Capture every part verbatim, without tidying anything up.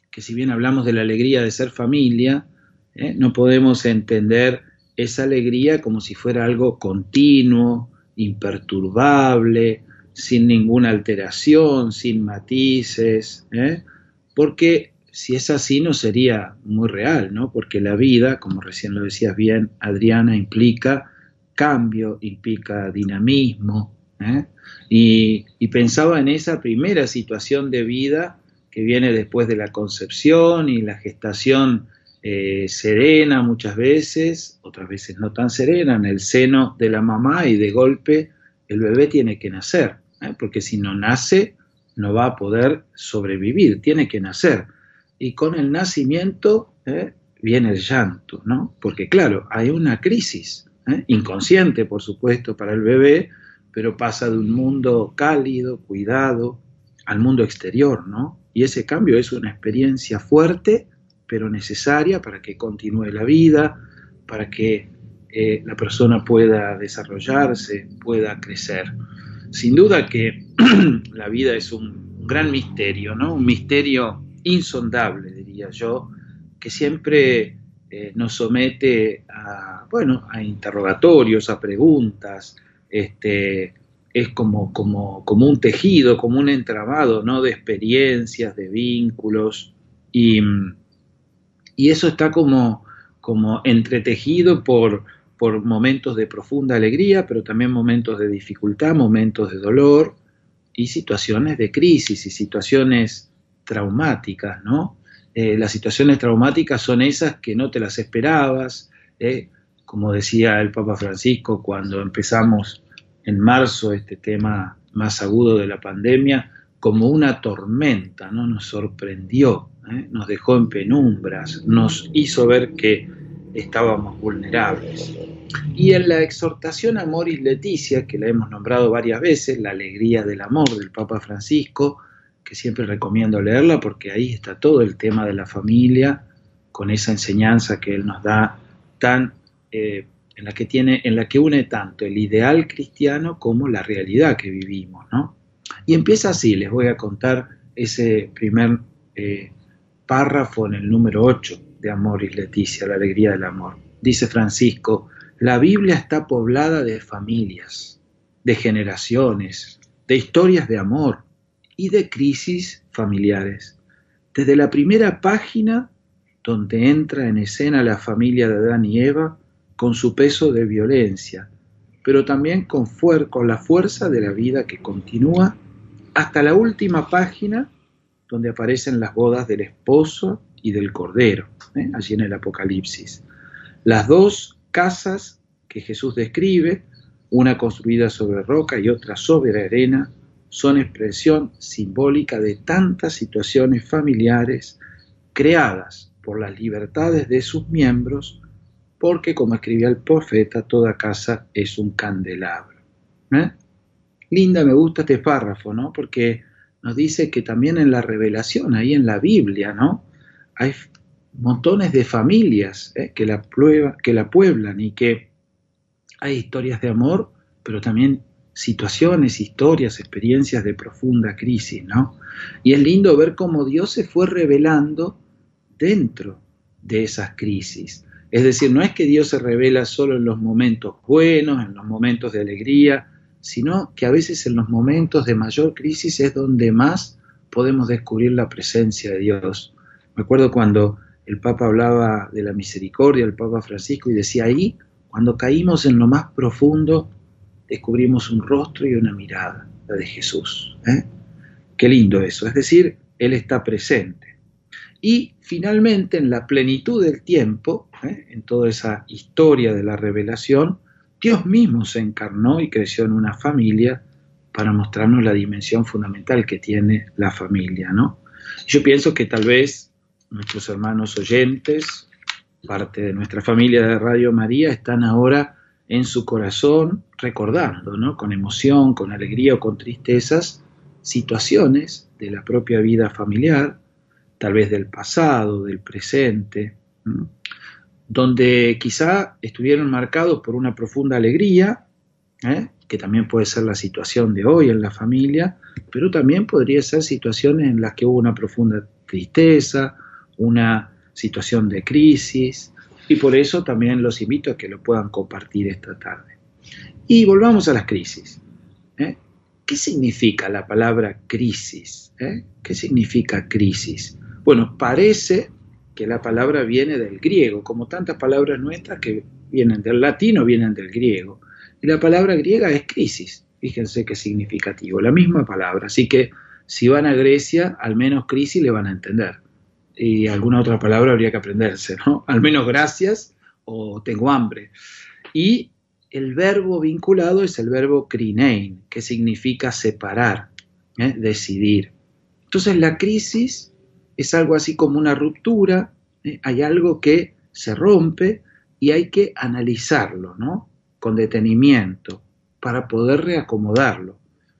que si bien hablamos de la alegría de ser familia, ¿eh? no podemos entender esa alegría como si fuera algo continuo, imperturbable, sin ninguna alteración, sin matices, ¿eh? porque si es así no sería muy real, ¿no? Porque la vida, como recién lo decías bien, Adriana, implica cambio, implica dinamismo, ¿eh? y, y pensaba en esa primera situación de vida que viene después de la concepción y la gestación eh, serena muchas veces, otras veces no tan serena, en el seno de la mamá, y de golpe el bebé tiene que nacer, ¿eh? porque si no nace no va a poder sobrevivir, tiene que nacer. Y con el nacimiento ¿eh? viene el llanto, ¿no? Porque claro, hay una crisis, ¿eh? inconsciente por supuesto para el bebé, pero pasa de un mundo cálido, cuidado, al mundo exterior, ¿no? Y ese cambio es una experiencia fuerte, pero necesaria para que continúe la vida, para que eh, la persona pueda desarrollarse, pueda crecer. Sin duda que la vida es un, un gran misterio, ¿no? Un misterio insondable, diría yo, que siempre eh, nos somete a, bueno, a interrogatorios, a preguntas, este, es como, como, como un tejido, como un entramado, ¿no? De experiencias, de vínculos, y, y eso está como, como entretejido por, por momentos de profunda alegría, pero también momentos de dificultad, momentos de dolor, y situaciones de crisis y situaciones traumáticas, ¿no? Eh, las situaciones traumáticas son esas que no te las esperabas, ¿eh? Como decía el Papa Francisco cuando empezamos en marzo este tema más agudo de la pandemia, como una tormenta, ¿no? Nos sorprendió, ¿eh? nos dejó en penumbras, nos hizo ver que estábamos vulnerables. Y en la exhortación Amoris Laetitia, que la hemos nombrado varias veces, la alegría del amor del Papa Francisco, que siempre recomiendo leerla porque ahí está todo el tema de la familia, con esa enseñanza que él nos da tan, eh, en la que tiene, en la que une tanto el ideal cristiano como la realidad que vivimos, ¿no? Y empieza así, les voy a contar ese primer eh, párrafo en el número ocho de Amoris Laetitia, la alegría del amor. Dice Francisco: la Biblia está poblada de familias, de generaciones, de historias de amor y de crisis familiares. Desde la primera página, donde entra en escena la familia de Adán y Eva, con su peso de violencia, pero también con, fuer- con la fuerza de la vida que continúa, hasta la última página, donde aparecen las bodas del esposo y del cordero, ¿eh? allí en el Apocalipsis. Las dos casas que Jesús describe, una construida sobre roca y otra sobre arena, son expresión simbólica de tantas situaciones familiares creadas por las libertades de sus miembros, porque, como escribía el profeta, toda casa es un candelabro. ¿Eh? Linda, me gusta este párrafo, ¿no? Porque nos dice que también en la revelación, ahí en la Biblia, ¿no? Hay montones de familias ¿eh? que, la prueba, que la pueblan, y que hay historias de amor, pero también situaciones, historias, experiencias de profunda crisis, ¿no? Y es lindo ver cómo Dios se fue revelando dentro de esas crisis. Es decir, no es que Dios se revela solo en los momentos buenos, en los momentos de alegría, sino que a veces en los momentos de mayor crisis es donde más podemos descubrir la presencia de Dios. Me acuerdo cuando el Papa hablaba de la misericordia, el Papa Francisco, y decía ahí, cuando caímos en lo más profundo, descubrimos un rostro y una mirada, la de Jesús. ¿eh? Qué lindo eso, es decir, Él está presente. Y finalmente, en la plenitud del tiempo, ¿eh? en toda esa historia de la revelación, Dios mismo se encarnó y creció en una familia para mostrarnos la dimensión fundamental que tiene la familia, ¿no? Yo pienso que tal vez nuestros hermanos oyentes, parte de nuestra familia de Radio María, están ahora en su corazón recordando, ¿no? Con emoción, con alegría o con tristezas, situaciones de la propia vida familiar, tal vez del pasado, del presente, ¿no? donde quizá estuvieron marcados por una profunda alegría, ¿eh? que también puede ser la situación de hoy en la familia, pero también podría ser situaciones en las que hubo una profunda tristeza, una situación de crisis, y por eso también los invito a que lo puedan compartir esta tarde. Y volvamos a las crisis. ¿eh? ¿Qué significa la palabra crisis? ¿eh? ¿Qué significa crisis? Bueno, parece que la palabra viene del griego, como tantas palabras nuestras que vienen del latín o vienen del griego. Y la palabra griega es crisis. Fíjense qué significativo, la misma palabra. Así que si van a Grecia, al menos crisis le van a entender. Y alguna otra palabra habría que aprenderse, ¿no? Al menos gracias o tengo hambre. Y el verbo vinculado es el verbo krinein, que significa separar, ¿eh? decidir. Entonces la crisis es algo así como una ruptura, ¿eh? hay algo que se rompe y hay que analizarlo, ¿no? Con detenimiento para poder reacomodarlo.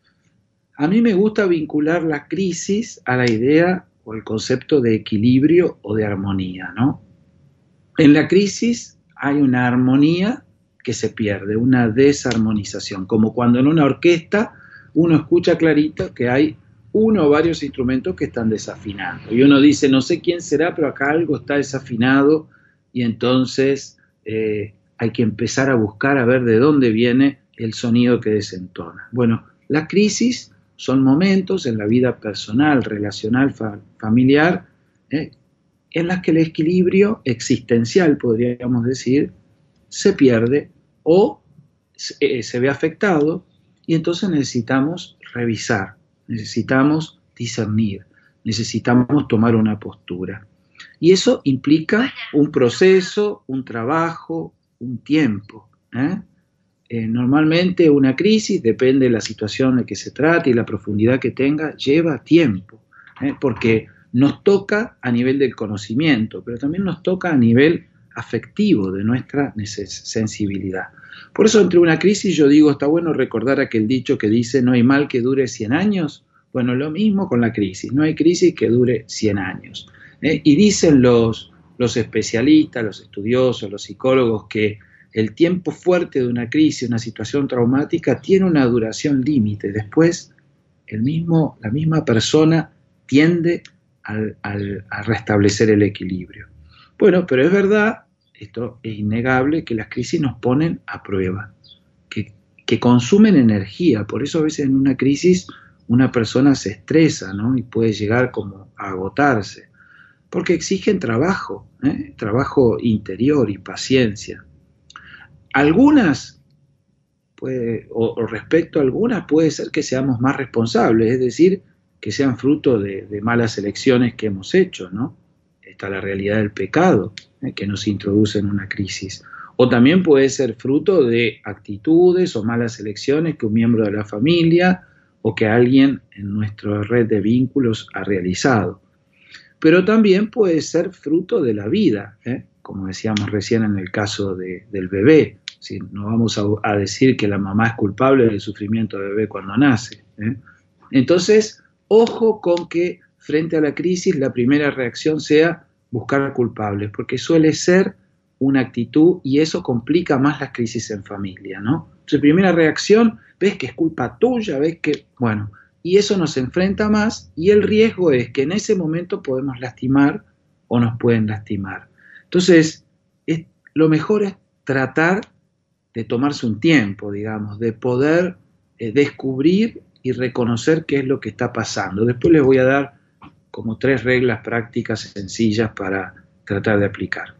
A mí me gusta vincular la crisis a la idea o el concepto de equilibrio o de armonía, ¿no? En la crisis hay una armonía que se pierde, una desarmonización, como cuando en una orquesta uno escucha clarito que hay uno o varios instrumentos que están desafinando. Y uno dice, no sé quién será, pero acá algo está desafinado y entonces eh, hay que empezar a buscar a ver de dónde viene el sonido que desentona. Bueno, la crisis son momentos en la vida personal, relacional, fa- familiar, eh, en las que el equilibrio existencial, podríamos decir, se pierde o eh, se ve afectado y entonces necesitamos revisar, necesitamos discernir, necesitamos tomar una postura. Y eso implica un proceso, un trabajo, un tiempo, ¿eh? Eh, normalmente una crisis, depende de la situación de que se trate y la profundidad que tenga, lleva tiempo, ¿eh? porque nos toca a nivel del conocimiento, pero también nos toca a nivel afectivo de nuestra sensibilidad. Por eso entre una crisis yo digo, está bueno recordar aquel dicho que dice, no hay mal que dure cien años. Bueno, lo mismo con la crisis, no hay crisis que dure cien años. ¿eh? Y dicen los, los especialistas, los estudiosos, los psicólogos que el tiempo fuerte de una crisis, una situación traumática, tiene una duración límite. Después, el mismo, la misma persona tiende al, al, a restablecer el equilibrio. Bueno, pero es verdad, esto es innegable, que las crisis nos ponen a prueba, que, que consumen energía. Por eso a veces en una crisis una persona se estresa, ¿no? Y puede llegar como a agotarse, porque exigen trabajo, ¿eh? trabajo interior y paciencia. Algunas, puede, o, o respecto a algunas, puede ser que seamos más responsables, es decir, que sean fruto de, de malas elecciones que hemos hecho, ¿no? Está la realidad del pecado, ¿eh? que nos introduce en una crisis. O también puede ser fruto de actitudes o malas elecciones que un miembro de la familia o que alguien en nuestra red de vínculos ha realizado. Pero también puede ser fruto de la vida, ¿eh? como decíamos recién en el caso de, del bebé. ¿sí? No vamos a, a decir que la mamá es culpable del sufrimiento del bebé cuando nace. ¿eh? Entonces, ojo con que frente a la crisis la primera reacción sea buscar culpables, porque suele ser una actitud y eso complica más las crisis en familia, ¿no? Entonces, primera reacción, ves que es culpa tuya, ves que, bueno, y eso nos enfrenta más y el riesgo es que en ese momento podemos lastimar o nos pueden lastimar. Entonces, es, lo mejor es tratar de tomarse un tiempo, digamos, de poder eh, descubrir y reconocer qué es lo que está pasando. Después les voy a dar como tres reglas prácticas sencillas para tratar de aplicar.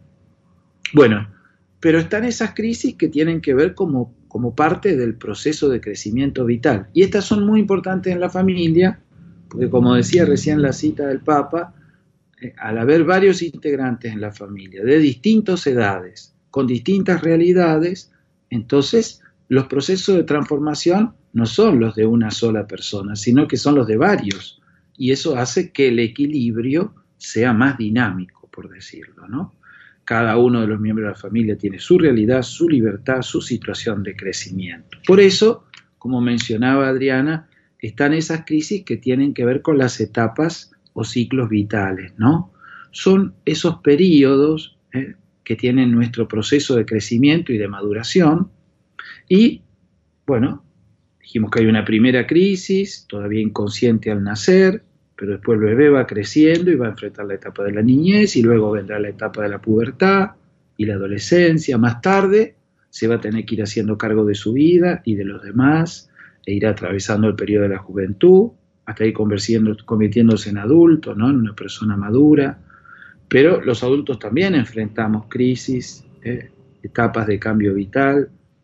Bueno, pero están esas crisis que tienen que ver como, como parte del proceso de crecimiento vital. Y estas son muy importantes en la familia, porque como decía recién la cita del Papa, eh, al haber varios integrantes en la familia de distintas edades, con distintas realidades, entonces los procesos de transformación no son los de una sola persona, sino que son los de varios. Y eso hace que el equilibrio sea más dinámico, por decirlo, ¿no? Cada uno de los miembros de la familia tiene su realidad, su libertad, su situación de crecimiento. Por eso, como mencionaba Adriana, están esas crisis que tienen que ver con las etapas o ciclos vitales, ¿no? Son esos periodos eh, que tienen nuestro proceso de crecimiento y de maduración. Y, bueno, dijimos que hay una primera crisis, todavía inconsciente al nacer, pero después el bebé va creciendo y va a enfrentar la etapa de la niñez y luego vendrá la etapa de la pubertad y la adolescencia. Más tarde se va a tener que ir haciendo cargo de su vida y de los demás e irá atravesando el periodo de la juventud hasta ir convirtiéndose en adulto, ¿no? En una persona madura. Pero los adultos también enfrentamos crisis, eh, etapas de cambio vital,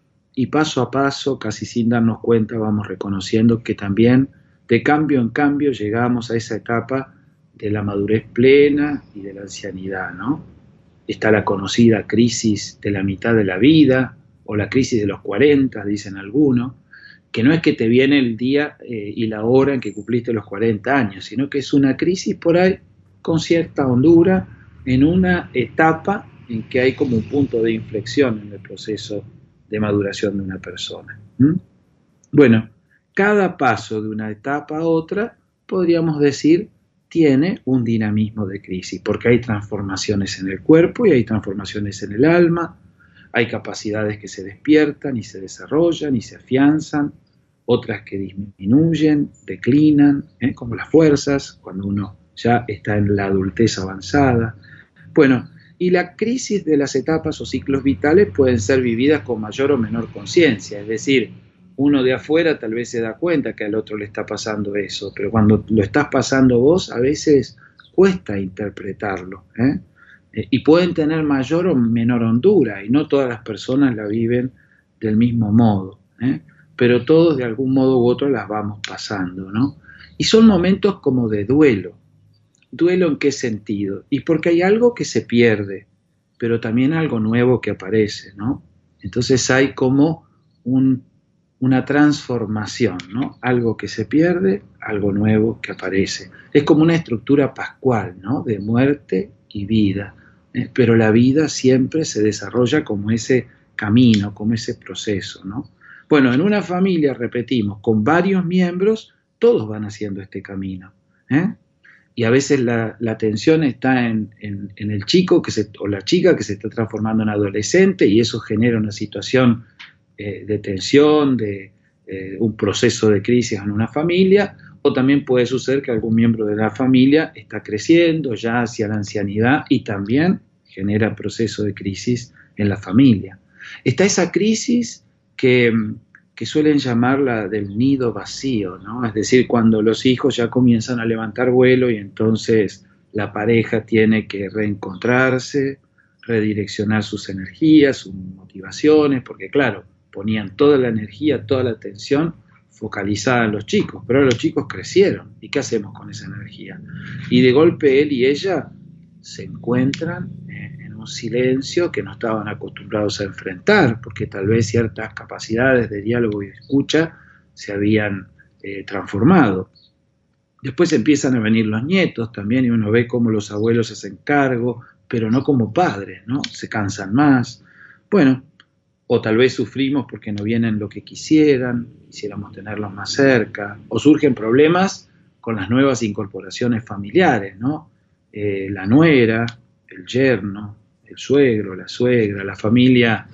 y paso a paso, casi sin darnos cuenta, vamos reconociendo que también de cambio en cambio llegamos a esa etapa de la madurez plena y de la ancianidad, ¿no? Está la conocida crisis de la mitad de la vida, o la crisis de los cuarenta, dicen algunos, que no es que te viene el día eh, y la hora en que cumpliste los cuarenta años, sino que es una crisis por ahí con cierta hondura, en una etapa en que hay como un punto de inflexión en el proceso de maduración de una persona. ¿Mm? Bueno, cada paso de una etapa a otra, podríamos decir, tiene un dinamismo de crisis, porque hay transformaciones en el cuerpo y hay transformaciones en el alma, hay capacidades que se despiertan y se desarrollan y se afianzan, otras que disminuyen, declinan, ¿eh? Como las fuerzas, cuando uno ya está en la adultez avanzada. Bueno, y la crisis de las etapas o ciclos vitales pueden ser vividas con mayor o menor conciencia, es decir, uno de afuera tal vez se da cuenta que al otro le está pasando eso, pero cuando lo estás pasando vos, a veces cuesta interpretarlo, ¿eh? Eh, y pueden tener mayor o menor hondura, y no todas las personas la viven del mismo modo, ¿eh? Pero todos de algún modo u otro las vamos pasando, ¿no? Y son momentos como de duelo. ¿Duelo en qué sentido? Y porque hay algo que se pierde, pero también algo nuevo que aparece, ¿no? Entonces hay como un, una transformación, ¿no? Algo que se pierde, algo nuevo que aparece. Es como una estructura pascual, ¿no? De muerte y vida, ¿eh? Pero la vida siempre se desarrolla como ese camino, como ese proceso, ¿no? Bueno, en una familia, repetimos, con varios miembros, todos van haciendo este camino, ¿eh? Y a veces la, la atención está en, en, en el chico que se, o la chica que se está transformando en adolescente, y eso genera una situación eh, de tensión, de eh, un proceso de crisis en una familia, o también puede suceder que algún miembro de la familia está creciendo ya hacia la ancianidad y también genera proceso de crisis en la familia. Está esa crisis que... que suelen llamarla del nido vacío, ¿no? Es decir, cuando los hijos ya comienzan a levantar vuelo y entonces la pareja tiene que reencontrarse, redireccionar sus energías, sus motivaciones, porque claro, ponían toda la energía, toda la atención focalizada en los chicos, pero ahora los chicos crecieron, ¿y qué hacemos con esa energía? Y de golpe él y ella se encuentran en un silencio que no estaban acostumbrados a enfrentar, porque tal vez ciertas capacidades de diálogo y escucha se habían eh, transformado. Después empiezan a venir los nietos también, y uno ve cómo los abuelos se hacen cargo, pero no como padres, ¿no? Se cansan más. Bueno, o tal vez sufrimos porque no vienen lo que quisieran, quisiéramos tenerlos más cerca, o surgen problemas con las nuevas incorporaciones familiares, ¿no? Eh, la nuera, el yerno, el suegro, la suegra, la familia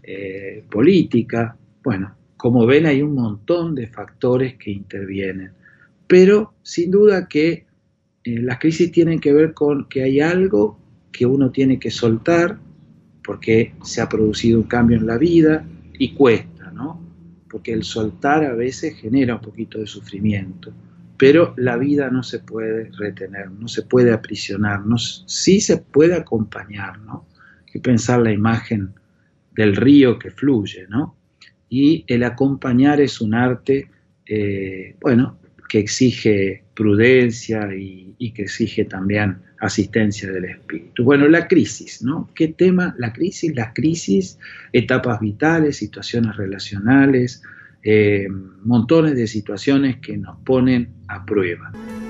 eh, política. Bueno, como ven, hay un montón de factores que intervienen, pero sin duda que eh, las crisis tienen que ver con que hay algo que uno tiene que soltar porque se ha producido un cambio en la vida y cuesta, ¿no? Porque el soltar a veces genera un poquito de sufrimiento. Pero la vida no se puede retener, no se puede aprisionar, no, sí se puede acompañar, ¿no? Hay que pensar la imagen del río que fluye, ¿no? Y el acompañar es un arte, eh, bueno, que exige prudencia y, y que exige también asistencia del espíritu. Bueno, la crisis, ¿no? ¿Qué tema? La crisis, las crisis, etapas vitales, situaciones relacionales, Eh, montones de situaciones que nos ponen a prueba.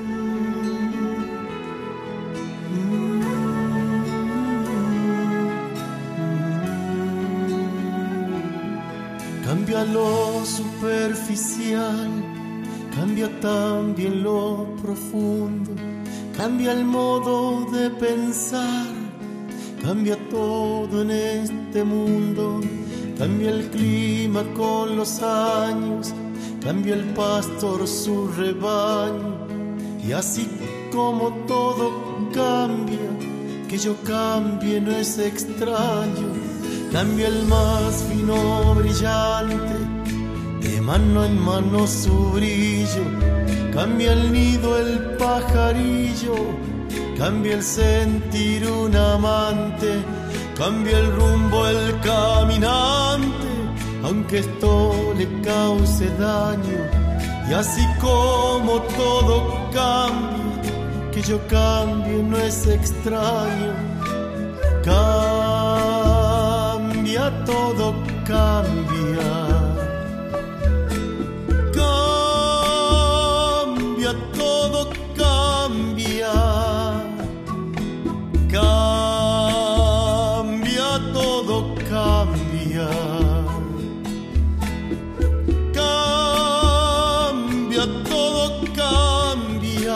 Cambia lo superficial, cambia también lo profundo, cambia el modo de pensar, cambia todo en este mundo. Cambia el clima con los años, cambia el pastor su rebaño, Y así como todo cambia, que yo cambie no es extraño. Cambia el más fino brillante, de mano en mano su brillo. Cambia el nido el pajarillo, cambia el sentir un amante, cambia el rumbo el caminante, aunque esto le cause daño. Y así como todo cambia, que yo cambie no es extraño. Cambia, todo cambia. Cambia, todo cambia. Cambia, todo cambia. Cambia, todo cambia.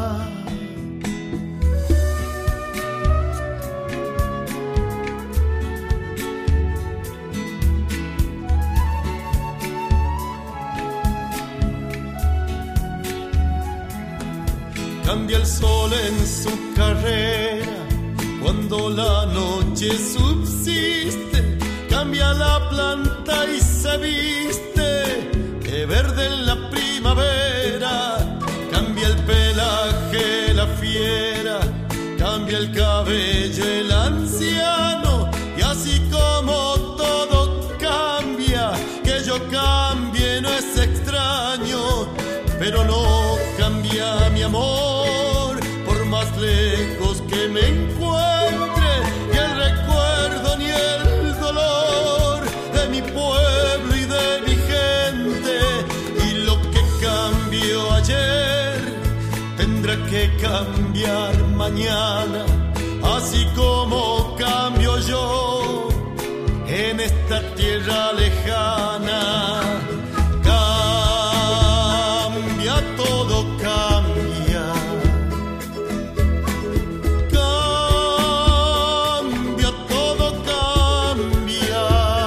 Cambia el sol en su carrera cuando la noche subsiste. Cambia la planta y se viste de verde en la primavera. Cambia el pelaje la fiera, cambia el cabello el anciano. Y así como todo cambia, que yo cambie no es extraño. Pero no cambia mi amor, por más lejos que me encuentre, ni el recuerdo ni el dolor de mi pueblo y de mi gente. Y lo que cambió ayer tendrá que cambiar mañana, así como cambio yo en esta tierra lejana. Todo cambia, cambia, todo cambia,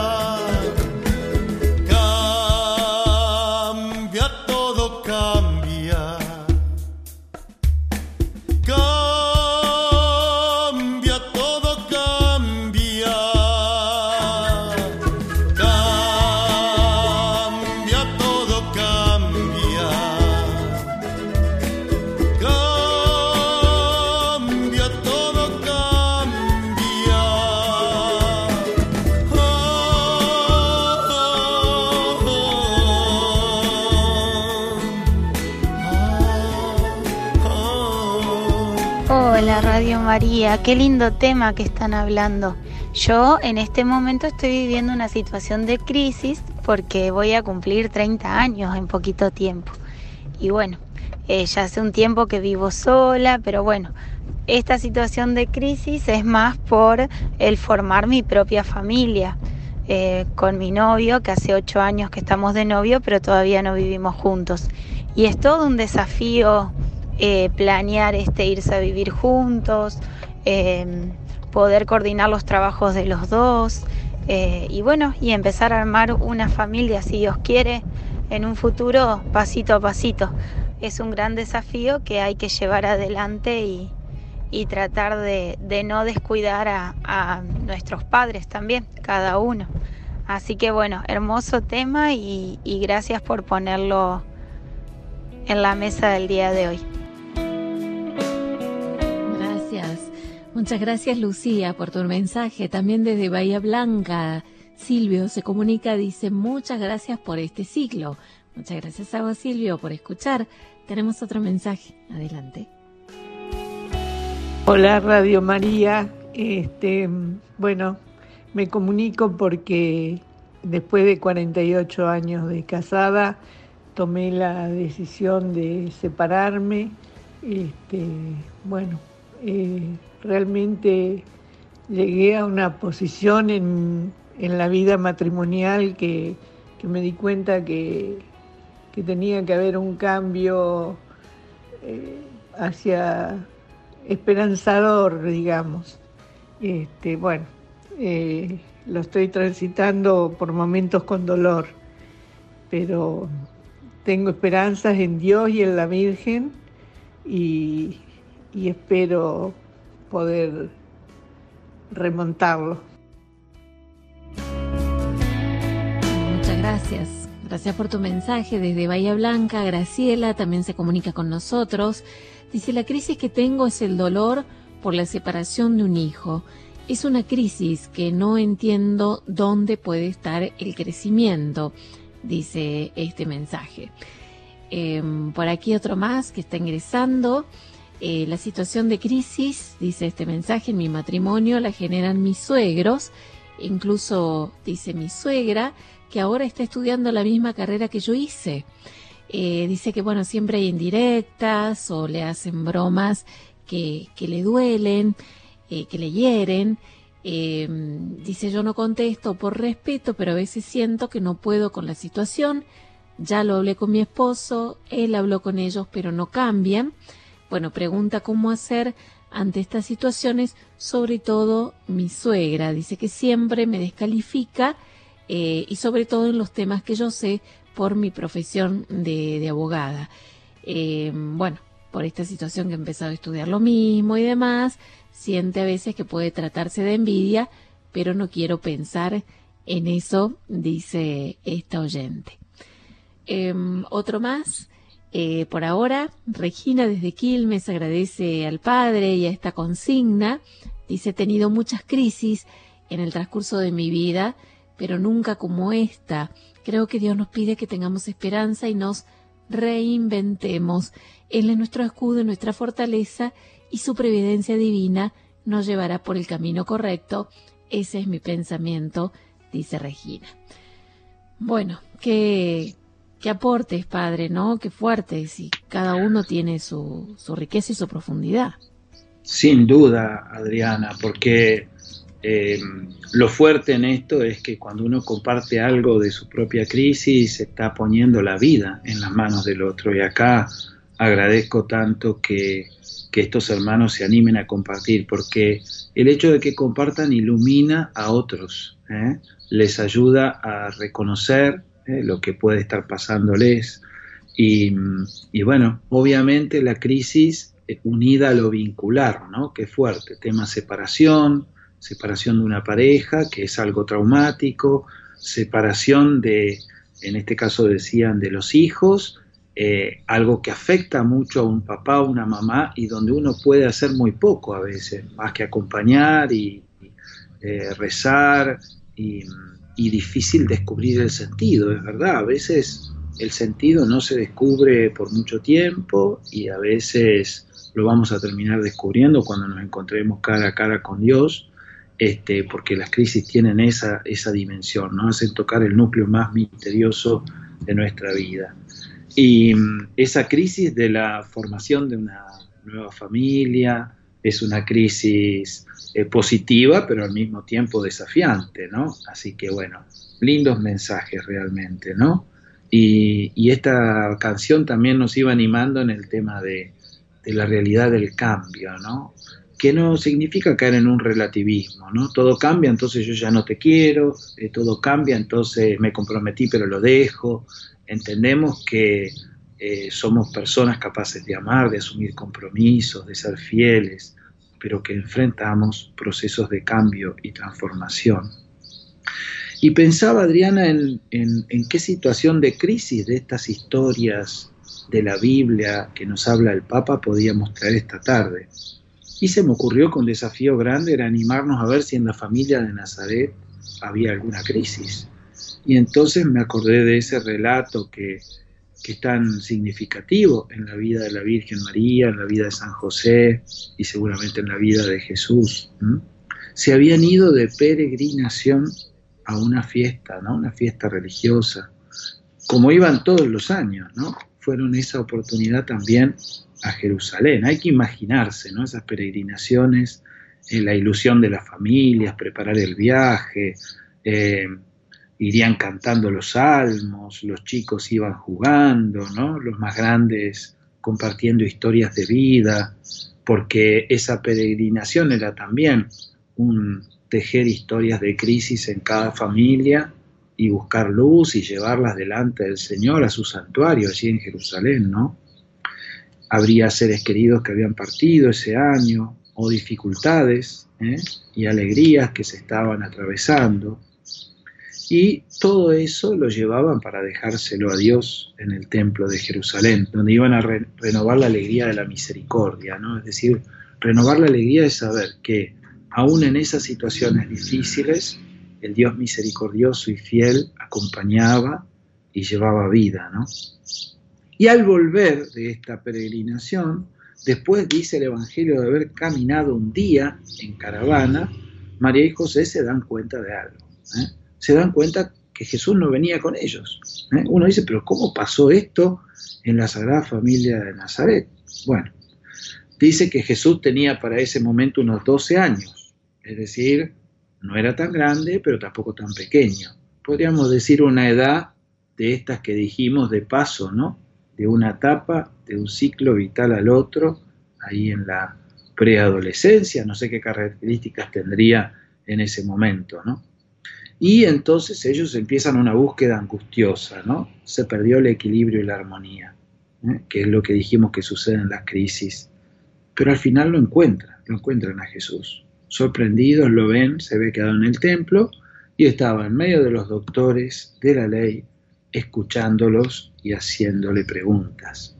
cambia, todo cambia, cambia, todo cambia, cambia, todo cambia. Hola Radio María, qué lindo tema que están hablando. Yo en este momento estoy viviendo una situación de crisis porque voy a cumplir treinta años en poquito tiempo. Y bueno, eh, ya hace un tiempo que vivo sola, pero bueno, esta situación de crisis es más por el formar mi propia familia. Eh, con mi novio, que hace ocho años que estamos de novio, pero todavía no vivimos juntos. Y es todo un desafío eh, planear este irse a vivir juntos, eh, poder coordinar los trabajos de los dos, eh, y bueno, y empezar a armar una familia, si Dios quiere, en un futuro, pasito a pasito. Es un gran desafío que hay que llevar adelante y, y tratar de, de no descuidar a, a nuestros padres también, cada uno. Así que bueno, hermoso tema y, y gracias por ponerlo en la mesa del día de hoy. Gracias. Muchas gracias, Lucía, por tu mensaje. También desde Bahía Blanca, Silvio se comunica, dice, muchas gracias por este ciclo. Muchas gracias a vos, Silvio, por escuchar. Tenemos otro mensaje. Adelante. Hola, Radio María. Este, bueno, me comunico porque después de cuarenta y ocho años de casada tomé la decisión de separarme. Este, bueno, eh, realmente llegué a una posición en, en la vida matrimonial que, que me di cuenta que, que tenía que haber un cambio eh, hacia esperanzador, digamos. Este, bueno, eh, lo estoy transitando por momentos con dolor, pero tengo esperanzas en Dios y en la Virgen, y, y espero poder remontarlo. Muchas gracias. Gracias por tu mensaje. Desde Bahía Blanca, Graciela también se comunica con nosotros. Dice, la crisis que tengo es el dolor por la separación de un hijo. Es una crisis que no entiendo dónde puede estar el crecimiento, dice este mensaje. Eh, por aquí otro más que está ingresando. Eh, la situación de crisis, dice este mensaje, en mi matrimonio la generan mis suegros. Incluso dice mi suegra, que ahora está estudiando la misma carrera que yo hice. Eh, dice que, bueno, siempre hay indirectas o le hacen bromas que, que le duelen, eh, que le hieren. Eh, dice, yo no contesto por respeto, pero a veces siento que no puedo con la situación. Ya lo hablé con mi esposo, él habló con ellos, pero no cambian. Bueno, pregunta cómo hacer ante estas situaciones, sobre todo mi suegra. Dice que siempre me descalifica, eh, y sobre todo en los temas que yo sé por mi profesión de, de abogada. Eh, bueno, por esta situación que he empezado a estudiar lo mismo y demás, siente a veces que puede tratarse de envidia, pero no quiero pensar en eso, dice esta oyente. Eh, otro más, eh, por ahora, Regina desde Quilmes agradece al padre y a esta consigna. Dice, he tenido muchas crisis en el transcurso de mi vida, pero nunca como esta. Creo que Dios nos pide que tengamos esperanza y nos reinventemos. Él es nuestro escudo, nuestra fortaleza, y su providencia divina nos llevará por el camino correcto. Ese es mi pensamiento, dice Regina. Bueno, qué, qué aportes, padre, ¿no? Qué fuertes, y cada uno tiene su, su riqueza y su profundidad. Sin duda, Adriana, porque eh, lo fuerte en esto es que cuando uno comparte algo de su propia crisis, se está poniendo la vida en las manos del otro. Y acá agradezco tanto que, que estos hermanos se animen a compartir, porque el hecho de que compartan ilumina a otros, ¿eh? Les ayuda a reconocer ¿eh? lo que puede estar pasándoles. Y, y bueno, obviamente la crisis unida a lo vincular, ¿no? Qué fuerte, tema separación, separación de una pareja, que es algo traumático, separación de, en este caso decían, de los hijos, eh, algo que afecta mucho a un papá o una mamá y donde uno puede hacer muy poco a veces, más que acompañar y, y eh, rezar y, y difícil descubrir el sentido, es verdad, a veces el sentido no se descubre por mucho tiempo y a veces lo vamos a terminar descubriendo cuando nos encontremos cara a cara con Dios, este, porque las crisis tienen esa, esa dimensión, ¿no? Hacen tocar el núcleo más misterioso de nuestra vida. Y esa crisis de la formación de una nueva familia es una crisis eh, positiva, pero al mismo tiempo desafiante, ¿no? Así que bueno, lindos mensajes realmente, ¿no? Y, y esta canción también nos iba animando en el tema de de la realidad del cambio, ¿no? Que no significa caer en un relativismo, ¿no? Todo cambia, entonces yo ya no te quiero, eh, todo cambia, entonces me comprometí pero lo dejo. Entendemos que eh, somos personas capaces de amar, de asumir compromisos, de ser fieles, pero que enfrentamos procesos de cambio y transformación. Y pensaba, Adriana, en, en, en qué situación de crisis de estas historias de la Biblia que nos habla el Papa podíamos traer esta tarde. Y se me ocurrió que un desafío grande era animarnos a ver si en la familia de Nazaret había alguna crisis. Y entonces me acordé de ese relato que, que es tan significativo en la vida de la Virgen María, en la vida de San José y seguramente en la vida de Jesús. ¿Mm? Se habían ido de peregrinación a una fiesta, ¿no? Una fiesta religiosa, como iban todos los años, ¿no? Fueron esa oportunidad también a Jerusalén. Hay que imaginarse, ¿no? Esas peregrinaciones, eh, la ilusión de las familias, preparar el viaje, eh, irían cantando los salmos, los chicos iban jugando, ¿no? Los más grandes compartiendo historias de vida, porque esa peregrinación era también un tejer historias de crisis en cada familia y buscar luz y llevarlas delante del Señor a su santuario allí en Jerusalén, ¿no? habría seres queridos que habían partido ese año, o dificultades ¿eh? y alegrías que se estaban atravesando. Y todo eso lo llevaban para dejárselo a Dios en el templo de Jerusalén, donde iban a re- renovar la alegría de la misericordia, ¿no? Es decir, renovar la alegría de saber que aún en esas situaciones difíciles, el Dios misericordioso y fiel acompañaba y llevaba vida, ¿no? Y al volver de esta peregrinación, después dice el Evangelio de haber caminado un día en caravana, María y José se dan cuenta de algo, ¿eh? Se dan cuenta que Jesús no venía con ellos. ¿eh? Uno dice, pero ¿cómo pasó esto en la Sagrada Familia de Nazaret? Bueno, dice que Jesús tenía para ese momento unos doce años, es decir, no era tan grande, pero tampoco tan pequeño. Podríamos decir una edad de estas que dijimos de paso, ¿no? De una etapa, de un ciclo vital al otro, ahí en la preadolescencia, no sé qué características tendría en ese momento, ¿no? Y entonces ellos empiezan una búsqueda angustiosa, ¿no? Se perdió el equilibrio y la armonía, ¿eh? Que es lo que dijimos que sucede en las crisis. Pero al final lo encuentran, lo encuentran a Jesús. Sorprendidos lo ven, se ve quedado en el templo y estaba en medio de los doctores de la ley, escuchándolos y haciéndole preguntas.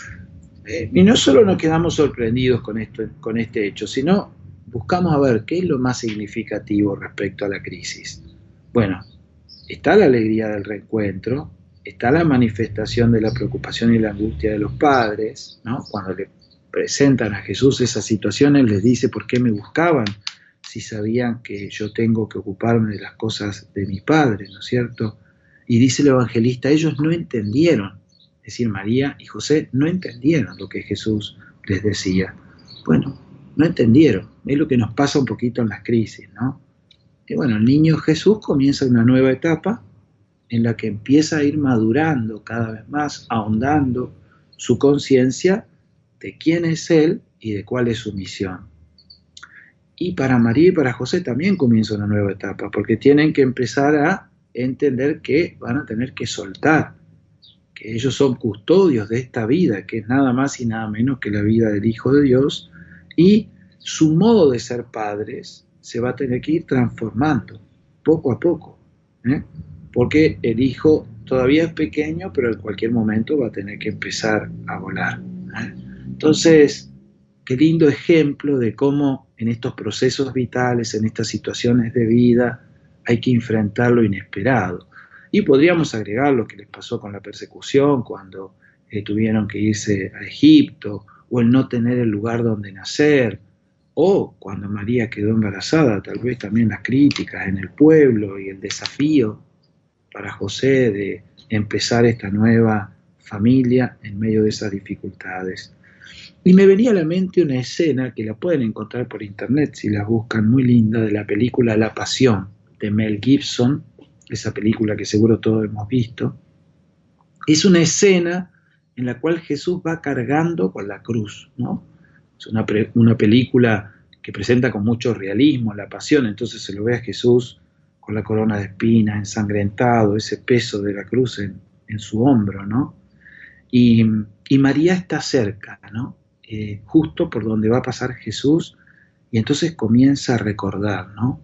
Eh, y no solo nos quedamos sorprendidos con, esto, con este hecho, sino buscamos a ver qué es lo más significativo respecto a la crisis. Bueno, está la alegría del reencuentro, está la manifestación de la preocupación y la angustia de los padres, ¿no? Cuando le presentan a Jesús esas situaciones, les dice por qué me buscaban, si sabían que yo tengo que ocuparme de las cosas de mi Padre, ¿no es cierto? Y dice el evangelista, ellos no entendieron, es decir, María y José no entendieron lo que Jesús les decía. Bueno, no entendieron, es lo que nos pasa un poquito en las crisis, ¿no? Y bueno, el niño Jesús comienza una nueva etapa en la que empieza a ir madurando cada vez más, ahondando su conciencia de quién es Él y de cuál es su misión. Y para María y para José también comienza una nueva etapa, porque tienen que empezar a entender que van a tener que soltar, que ellos son custodios de esta vida, que es nada más y nada menos que la vida del Hijo de Dios, y su modo de ser padres se va a tener que ir transformando poco a poco, ¿eh? Porque el hijo todavía es pequeño, pero en cualquier momento va a tener que empezar a volar, ¿eh? Entonces, qué lindo ejemplo de cómo en estos procesos vitales, en estas situaciones de vida, hay que enfrentar lo inesperado. Y podríamos agregar lo que les pasó con la persecución, cuando eh, tuvieron que irse a Egipto, o el no tener el lugar donde nacer, o cuando María quedó embarazada, tal vez también las críticas en el pueblo y el desafío para José de empezar esta nueva familia en medio de esas dificultades. Y me venía a la mente una escena que la pueden encontrar por internet si la buscan, muy linda, de la película La Pasión de Mel Gibson, esa película que seguro todos hemos visto. Es una escena en la cual Jesús va cargando con la cruz, ¿no? Es una, pre, una película que presenta con mucho realismo la pasión, entonces se lo ve a Jesús con la corona de espinas, ensangrentado, ese peso de la cruz en, en su hombro, ¿no? Y, y María está cerca, ¿no? Eh, justo por donde va a pasar Jesús, y entonces comienza a recordar, ¿no?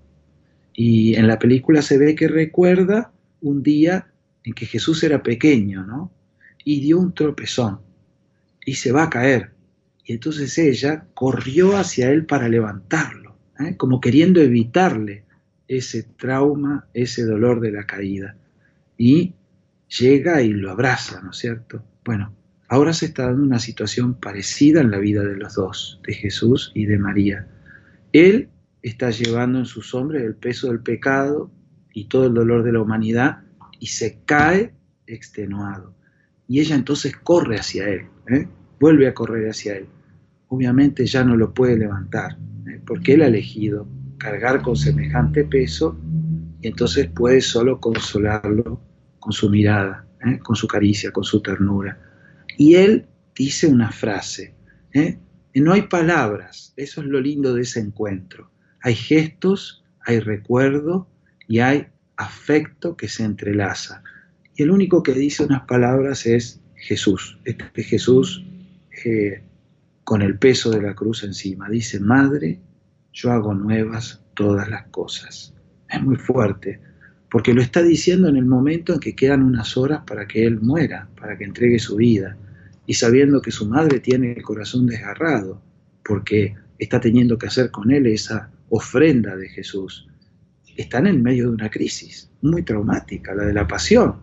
Y en la película se ve que recuerda un día en que Jesús era pequeño, ¿no? Y dio un tropezón, y se va a caer. Y entonces ella corrió hacia él para levantarlo, ¿eh? Como queriendo evitarle ese trauma, ese dolor de la caída. Y llega y lo abraza, ¿no es cierto? Bueno, ahora se está dando una situación parecida en la vida de los dos, de Jesús y de María. Él está llevando en sus hombros el peso del pecado y todo el dolor de la humanidad y se cae extenuado. Y ella entonces corre hacia él, ¿eh? Vuelve a correr hacia él. Obviamente ya no lo puede levantar, ¿eh? Porque él ha elegido cargar con semejante peso y entonces puede solo consolarlo con su mirada, ¿eh? Con su caricia, con su ternura. Y él dice una frase, ¿eh? No hay palabras, eso es lo lindo de ese encuentro. Hay gestos, hay recuerdo y hay afecto que se entrelaza. Y el único que dice unas palabras es Jesús. Este Jesús eh, con el peso de la cruz encima. Dice, Madre, yo hago nuevas todas las cosas. Es muy fuerte, porque lo está diciendo en el momento en que quedan unas horas para que Él muera, para que entregue su vida, y sabiendo que su madre tiene el corazón desgarrado, porque está teniendo que hacer con Él esa ofrenda de Jesús. Están en medio de una crisis muy traumática, la de la pasión.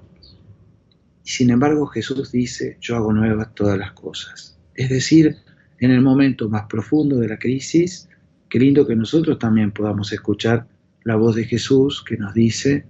Y sin embargo Jesús dice, yo hago nuevas todas las cosas. Es decir, en el momento más profundo de la crisis, qué lindo que nosotros también podamos escuchar la voz de Jesús que nos dice,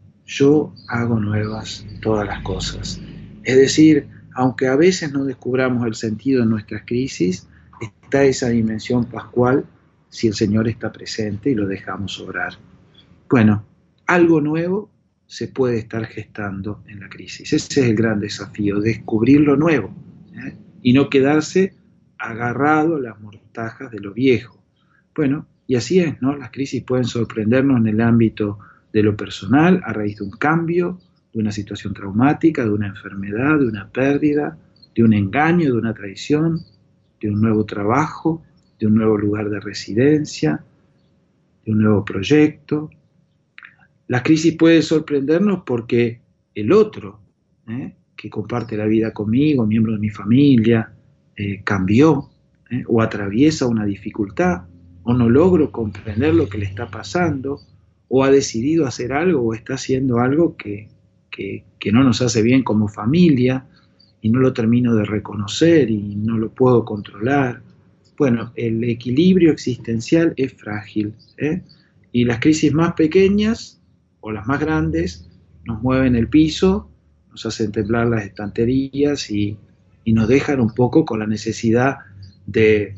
yo hago nuevas todas las cosas. Es decir, aunque a veces no descubramos el sentido de nuestras crisis, está esa dimensión pascual si el Señor está presente y lo dejamos obrar. Bueno, algo nuevo se puede estar gestando en la crisis. Ese es el gran desafío, descubrir lo nuevo, ¿eh? Y no quedarse agarrado a las mortajas de lo viejo. Bueno, y así es, ¿no? Las crisis pueden sorprendernos en el ámbito de lo personal, a raíz de un cambio, de una situación traumática, de una enfermedad, de una pérdida, de un engaño, de una traición, de un nuevo trabajo, de un nuevo lugar de residencia, de un nuevo proyecto. La crisis puede sorprendernos porque el otro, ¿eh? que comparte la vida conmigo, miembro de mi familia, eh, cambió, ¿eh? o atraviesa una dificultad, o no logro comprender lo que le está pasando, o ha decidido hacer algo, o está haciendo algo que, que, que no nos hace bien como familia, y no lo termino de reconocer, y no lo puedo controlar. Bueno, el equilibrio existencial es frágil, ¿eh? Y las crisis más pequeñas, o las más grandes, nos mueven el piso, nos hacen temblar las estanterías y, y nos dejan un poco con la necesidad de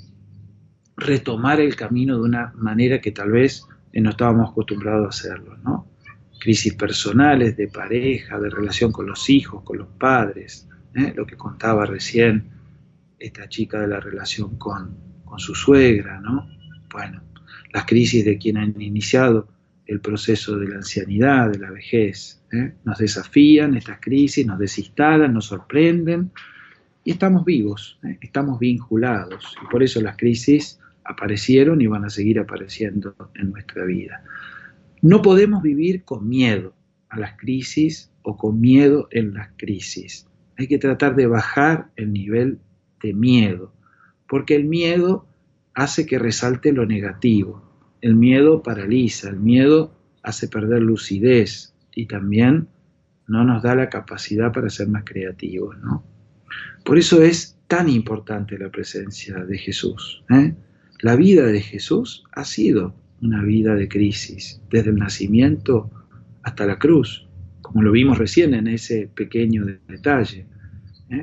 retomar el camino de una manera que tal vez no estábamos acostumbrados a hacerlo, ¿no? Crisis personales, de pareja, de relación con los hijos, con los padres, ¿eh? Lo que contaba recién esta chica de la relación con, con su suegra, ¿no? Bueno, las crisis de quien han iniciado el proceso de la ancianidad, de la vejez, ¿eh? Nos desafían estas crisis, nos desinstalan, nos sorprenden y estamos vivos, ¿eh? Estamos vinculados y por eso las crisis aparecieron y van a seguir apareciendo en nuestra vida. No podemos vivir con miedo a las crisis o con miedo en las crisis. Hay que tratar de bajar el nivel de miedo, porque el miedo hace que resalte lo negativo. El miedo paraliza, el miedo hace perder lucidez y también no nos da la capacidad para ser más creativos, ¿no? Por eso es tan importante la presencia de Jesús, ¿eh? La vida de Jesús ha sido una vida de crisis, desde el nacimiento hasta la cruz, como lo vimos recién en ese pequeño detalle, ¿eh?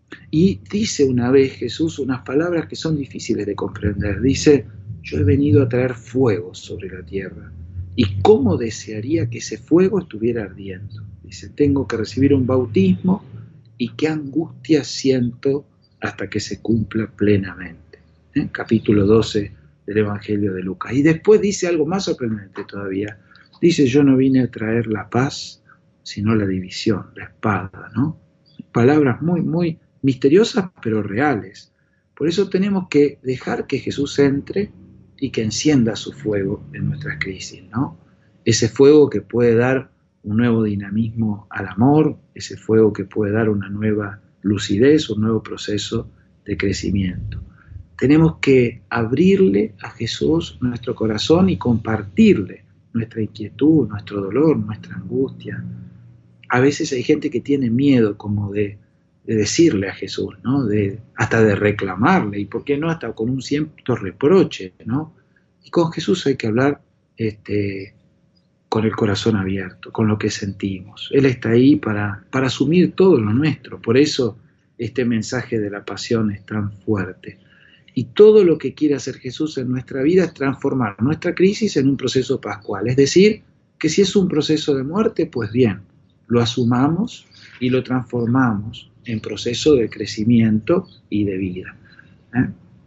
Y dice una vez Jesús unas palabras que son difíciles de comprender. Dice, yo he venido a traer fuego sobre la tierra. ¿Y cómo desearía que ese fuego estuviera ardiendo? Dice, tengo que recibir un bautismo y qué angustia siento hasta que se cumpla plenamente. ¿Eh? Capítulo doce del Evangelio de Lucas. Y después dice algo más sorprendente todavía. Dice, yo no vine a traer la paz, sino la división, la espada, ¿no? Palabras muy, muy misteriosas, pero reales. Por eso tenemos que dejar que Jesús entre y que encienda su fuego en nuestras crisis, ¿no? Ese fuego que puede dar un nuevo dinamismo al amor, ese fuego que puede dar una nueva lucidez, un nuevo proceso de crecimiento. Tenemos que abrirle a Jesús nuestro corazón y compartirle nuestra inquietud, nuestro dolor, nuestra angustia. A veces hay gente que tiene miedo como de, de decirle a Jesús, ¿no? De, hasta de reclamarle, y por qué no hasta con un cierto reproche, ¿no? Y con Jesús hay que hablar este, con el corazón abierto, con lo que sentimos. Él está ahí para, para asumir todo lo nuestro, por eso este mensaje de la pasión es tan fuerte. Y todo lo que quiere hacer Jesús en nuestra vida es transformar nuestra crisis en un proceso pascual, es decir, que si es un proceso de muerte, pues bien, lo asumamos y lo transformamos en proceso de crecimiento y de vida. ¿eh?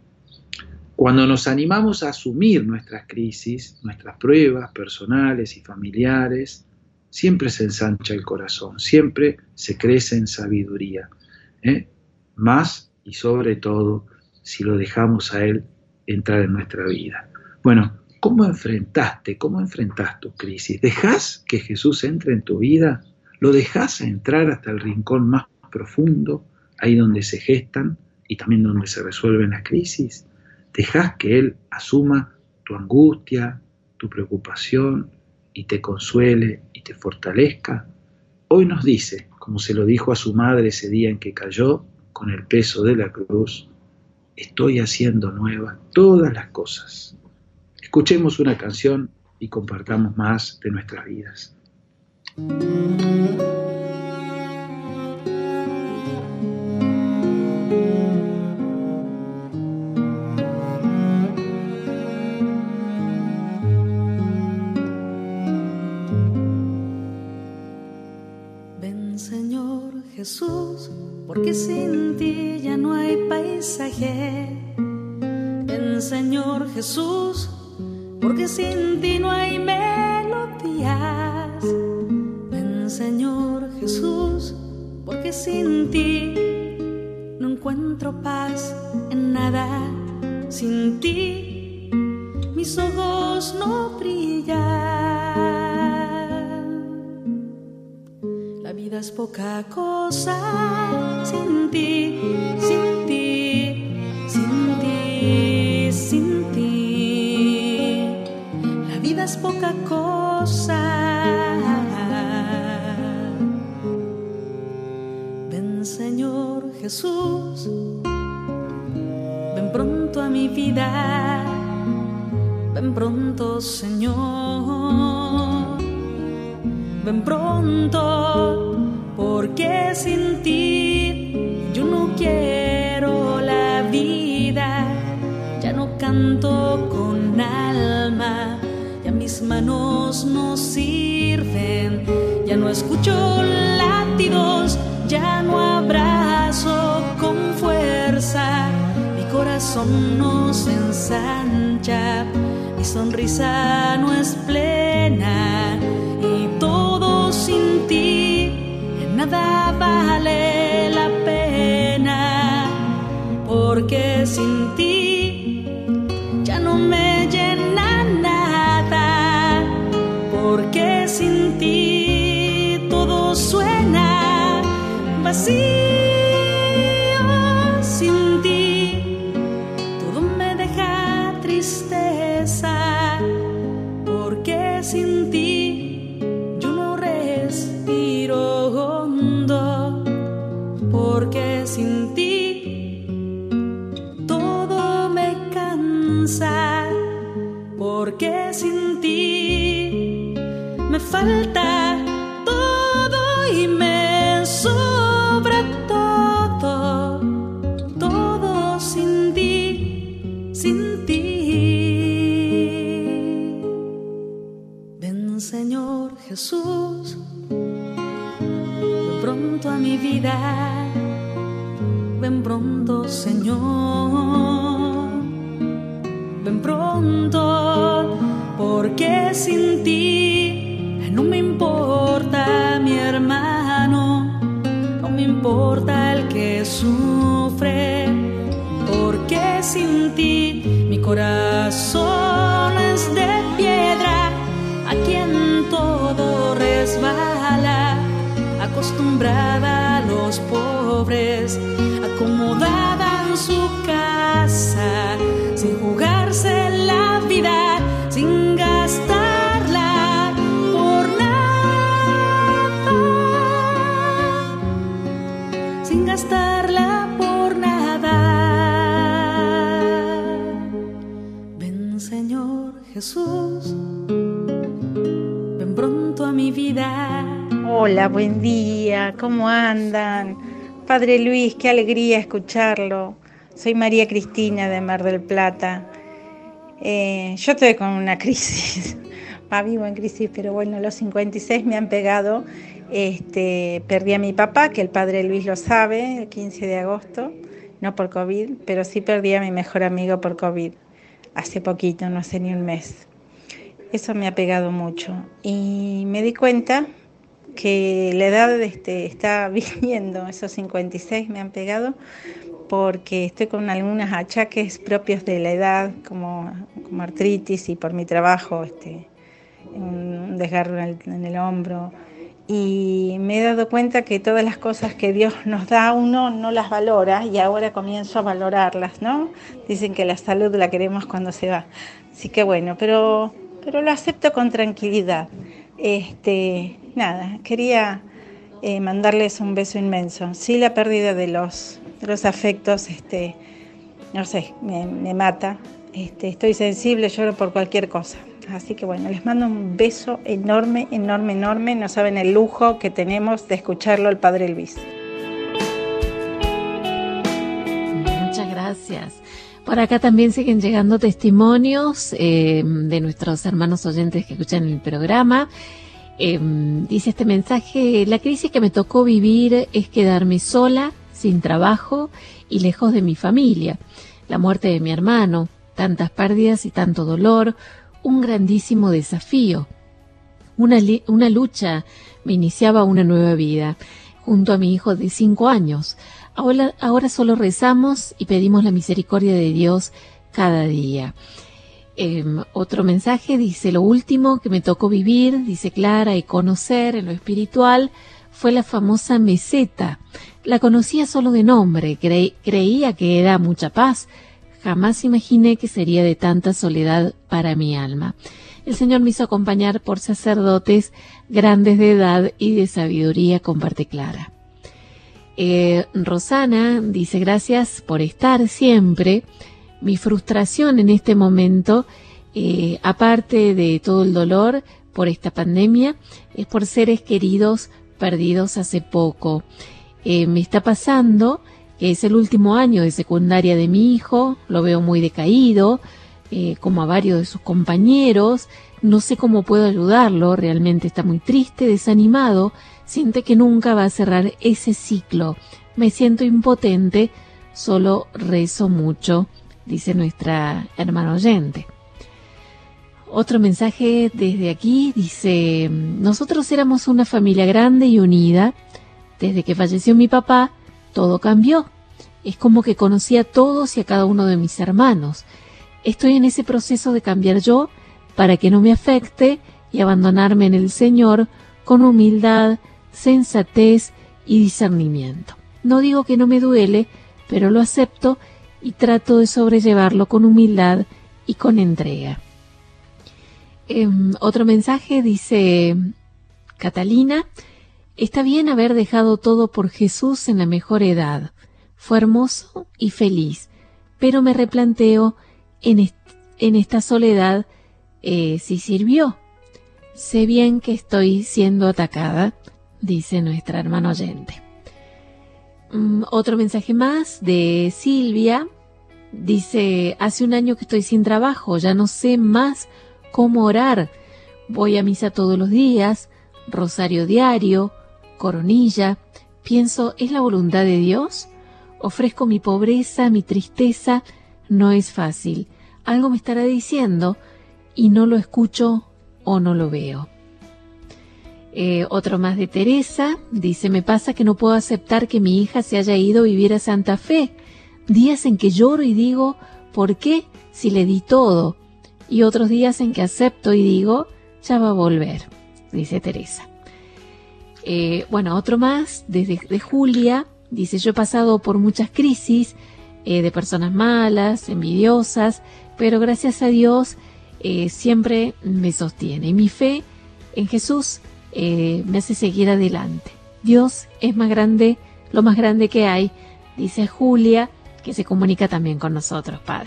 Cuando nos animamos a asumir nuestras crisis, nuestras pruebas personales y familiares, siempre se ensancha el corazón, siempre se crece en sabiduría. ¿eh? Más y sobre todo si lo dejamos a Él entrar en nuestra vida. Bueno, ¿cómo enfrentaste, cómo enfrentás tu crisis? ¿Dejás que Jesús entre en tu vida? ¿Lo dejás entrar hasta el rincón más profundo, ahí donde se gestan y también donde se resuelven las crisis? ¿Dejás que Él asuma tu angustia, tu preocupación y te consuele y te fortalezca? Hoy nos dice, como se lo dijo a su madre ese día en que cayó con el peso de la cruz, estoy haciendo nuevas todas las cosas. Escuchemos una canción y compartamos más de nuestras vidas. Ven, Señor Jesús, porque sin ti ya no hay paisaje. Ven, Señor Jesús, porque sin ti no hay melodías. Ven, Señor Jesús, porque sin ti no encuentro paz en nada. Sin ti mis ojos no brillan. La vida es poca cosa sin ti, sin ti, sin ti, sin ti. La vida es poca cosa. Ven, Señor Jesús, ven pronto a mi vida, ven pronto, Señor, ven pronto, porque sin ti yo no quiero la vida. Ya no canto con alma, ya mis manos no sirven, ya no escucho latidos, ya no abrazo con fuerza. Mi corazón no se ensancha, mi sonrisa no es plena, y todo sin ti en nada vale la pena, porque sin ti ya no me llena nada, porque sin ti todo suena vacío. Sin ti todo me deja tristeza, porque sin ti yo no respiro hondo, porque sin ti todo me cansa, porque sin ti me falta todo y me sobra todo, todo sin ti, sin ti. Ven, Señor Jesús, ven pronto a mi vida, ven pronto, Señor, ven pronto, porque sin ti no me importa mi hermano, no me importa el que sufre, porque sin ti mi corazón es de piedra, a quien todo resbala, acostumbrada a los pobres, acomodada en su casa, sin jugarse la vida, sin gastarla por nada, sin gastarla por nada. Ven, Señor Jesús, ven pronto a mi vida. Hola, buen día, ¿cómo andan? Padre Luis, qué alegría escucharlo. Soy María Cristina de Mar del Plata. Eh, yo estoy con una crisis, va, vivo en crisis, pero bueno, los cincuenta y seis me han pegado. Este, perdí a mi papá, que el Padre Luis lo sabe, el quince de agosto, no por COVID, pero sí perdí a mi mejor amigo por COVID, hace poquito, no hace ni un mes. Eso me ha pegado mucho y me di cuenta que la edad este, está viniendo, esos cincuenta y seis me han pegado, porque estoy con algunos achaques propios de la edad, como, como artritis, y por mi trabajo, este, un desgarro en el, en el hombro. Y me he dado cuenta que todas las cosas que Dios nos da, uno no las valora, y ahora comienzo a valorarlas, ¿no? Dicen que la salud la queremos cuando se va. Así que bueno, pero, pero lo acepto con tranquilidad. Este, nada, quería eh, mandarles un beso inmenso. Sí, la pérdida de los, de los afectos, este, no sé, me, me mata. Este, estoy sensible, lloro por cualquier cosa. Así que bueno, les mando un beso enorme, enorme, enorme. No saben el lujo que tenemos de escucharlo al Padre Luis. Muchas gracias. Por acá también siguen llegando testimonios eh, de nuestros hermanos oyentes que escuchan el programa. Eh, dice este mensaje: la crisis que me tocó vivir es quedarme sola, sin trabajo y lejos de mi familia. La muerte de mi hermano, tantas pérdidas y tanto dolor, un grandísimo desafío. Una, una lucha me iniciaba una nueva vida, junto a mi hijo de cinco años. Ahora, ahora solo rezamos y pedimos la misericordia de Dios cada día. Eh, otro mensaje dice: lo último que me tocó vivir, dice Clara, y conocer en lo espiritual fue la famosa meseta. La conocía solo de nombre, cre- creía que era mucha paz. Jamás imaginé que sería de tanta soledad para mi alma. El Señor me hizo acompañar por sacerdotes grandes de edad y de sabiduría, comparte Clara. Eh, Rosana dice: gracias por estar siempre. Mi frustración en este momento, eh, aparte de todo el dolor por esta pandemia, es por seres queridos perdidos hace poco. Eh, me está pasando que es el último año de secundaria de mi hijo, lo veo muy decaído, eh, como a varios de sus compañeros. No sé cómo puedo ayudarlo, realmente está muy triste, desanimado, siente que nunca va a cerrar ese ciclo. Me siento impotente, solo rezo mucho, dice nuestra hermana oyente. Otro mensaje desde aquí dice: nosotros éramos una familia grande y unida. Desde que falleció mi papá, todo cambió. Es como que conocí a todos y a cada uno de mis hermanos. Estoy en ese proceso de cambiar yo para que no me afecte y abandonarme en el Señor con humildad, sensatez y discernimiento. No digo que no me duele, pero lo acepto y trato de sobrellevarlo con humildad y con entrega. Eh, otro mensaje dice Catalina: está bien haber dejado todo por Jesús en la mejor edad. Fue hermoso y feliz, pero me replanteo en, est- en esta soledad eh, si sirvió. Sé bien que estoy siendo atacada, dice nuestra hermana oyente. Um, otro mensaje más de Silvia. Dice: hace un año que estoy sin trabajo, ya no sé más cómo orar. Voy a misa todos los días, rosario diario, coronilla. Pienso, ¿es la voluntad de Dios? Ofrezco mi pobreza, mi tristeza. No es fácil. Algo me estará diciendo y no lo escucho o no lo veo. Eh, otro más de Teresa. Dice: me pasa que no puedo aceptar que mi hija se haya ido a vivir a Santa Fe. Días en que lloro y digo, ¿por qué? Si le di todo. Y otros días en que acepto y digo, ya va a volver, dice Teresa. Eh, bueno, otro más, desde de Julia, dice: yo he pasado por muchas crisis eh, de personas malas, envidiosas, pero gracias a Dios eh, siempre me sostiene. Y mi fe en Jesús eh, me hace seguir adelante. Dios es más grande, lo más grande que hay, dice Julia, que se comunica también con nosotros, Padre.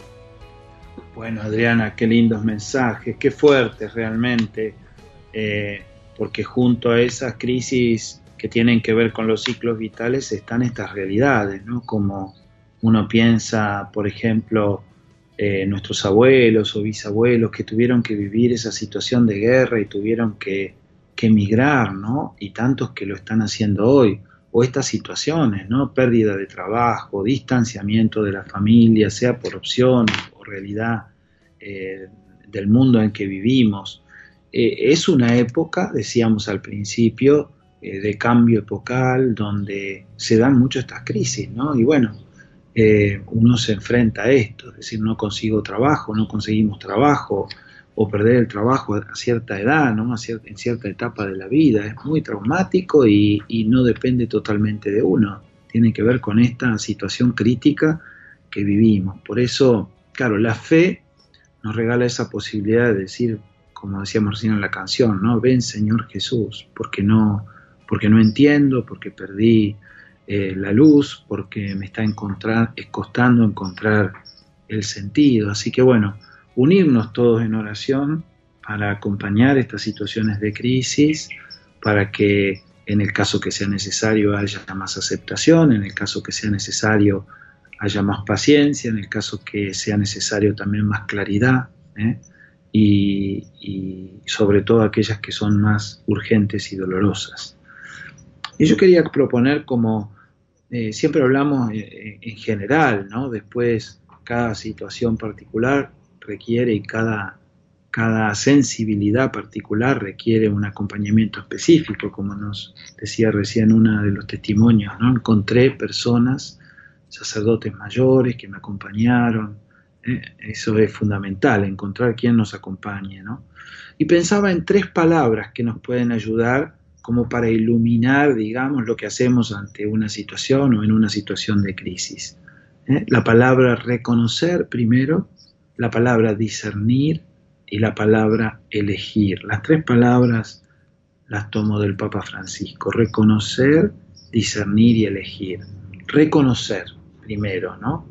Bueno, Adriana, qué lindos mensajes, qué fuertes realmente, eh, porque junto a esas crisis que tienen que ver con los ciclos vitales están estas realidades, ¿no? Como uno piensa, por ejemplo, eh, nuestros abuelos o bisabuelos que tuvieron que vivir esa situación de guerra y tuvieron que, que emigrar, ¿no? Y tantos que lo están haciendo hoy. O estas situaciones, ¿no? Pérdida de trabajo, distanciamiento de la familia, sea por opción o realidad eh, del mundo en que vivimos. Eh, es una época, decíamos al principio, eh, de cambio epocal, donde se dan mucho estas crisis, ¿no? Y bueno, eh, uno se enfrenta a esto, es decir, no consigo trabajo, no conseguimos trabajo, o perder el trabajo a cierta edad, ¿no? a cierta, en cierta etapa de la vida. Es muy traumático y, y no depende totalmente de uno. Tiene que ver con esta situación crítica que vivimos. Por eso, claro, la fe nos regala esa posibilidad de decir, como decíamos recién en la canción, ¿no? Ven Señor Jesús, porque no, porque no entiendo, porque perdí eh, la luz, porque me está encontrar, es costando encontrar el sentido. Así que bueno, unirnos todos en oración para acompañar estas situaciones de crisis, para que en el caso que sea necesario haya más aceptación, en el caso que sea necesario haya más paciencia, en el caso que sea necesario también más claridad, ¿eh? y, y sobre todo aquellas que son más urgentes y dolorosas. Y yo quería proponer como, eh, siempre hablamos eh, en general, ¿no? Después cada situación particular requiere y cada, cada sensibilidad particular requiere un acompañamiento específico, como nos decía recién uno de los testimonios, ¿no? Encontré personas, sacerdotes mayores que me acompañaron, ¿eh? Eso es fundamental, encontrar quien nos acompañe, ¿no? Y pensaba en tres palabras que nos pueden ayudar como para iluminar, digamos, lo que hacemos ante una situación o en una situación de crisis. ¿eh? La palabra reconocer primero, la palabra discernir y la palabra elegir. Las tres palabras las tomo del Papa Francisco: reconocer, discernir y elegir. Reconocer primero, ¿no?